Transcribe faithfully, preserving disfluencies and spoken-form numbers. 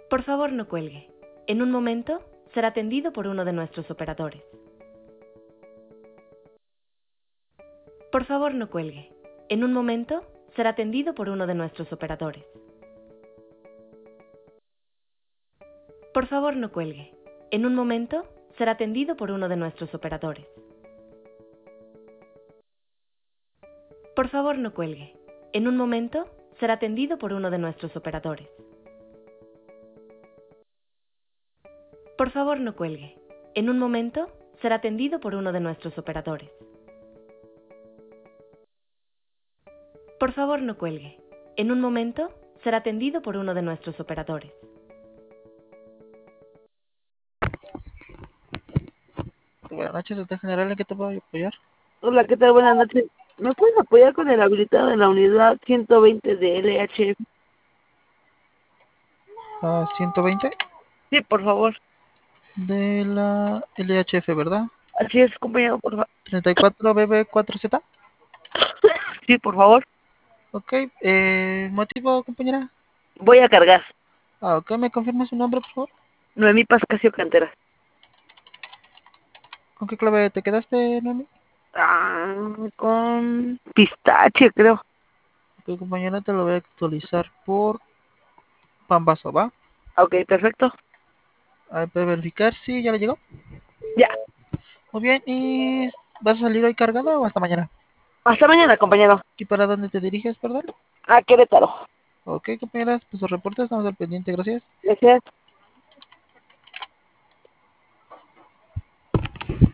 Por favor, no cuelgue. En un momento, será atendido por uno de nuestros operadores. Por favor, no cuelgue. En un momento, será atendido por uno de nuestros operadores. Por favor, no cuelgue. En un momento, será atendido por uno de nuestros operadores. Por favor, no cuelgue. En un momento, será atendido por uno de nuestros operadores. Por favor, no cuelgue. En un momento, será atendido por uno de nuestros operadores. Por favor, no cuelgue. En un momento, será atendido por uno de nuestros operadores. Buenas noches, doctor general, ¿en qué te puedo apoyar? Hola, ¿qué tal? Buenas noches. ¿Me puedes apoyar con el habilitado de la unidad ciento veinte de L H F? Ah, ciento veinte Sí, por favor. de la L H F, ¿verdad? Así es, compañero, por favor. treinta y cuatro B B cuatro Z. Sí, por favor. Ok, eh, ¿motivo, compañera? Voy a cargar. Ah, ok, ¿me confirma su nombre, por favor? Noemí Pascasio Cantera. ¿Con qué clave te quedaste, Noemi? Ah, con pistache, creo. Ok, compañera, te lo voy a actualizar por Pambazo, ¿va? Ok, perfecto. A ver, ¿puede verificar si ya le llegó? Ya. Muy bien, ¿y vas a salir hoy cargado o hasta mañana? Hasta mañana, compañero. ¿Y para dónde te diriges, perdón? A Querétaro. Ok, compañeras, pues los reportes, estamos al pendiente, gracias. Gracias.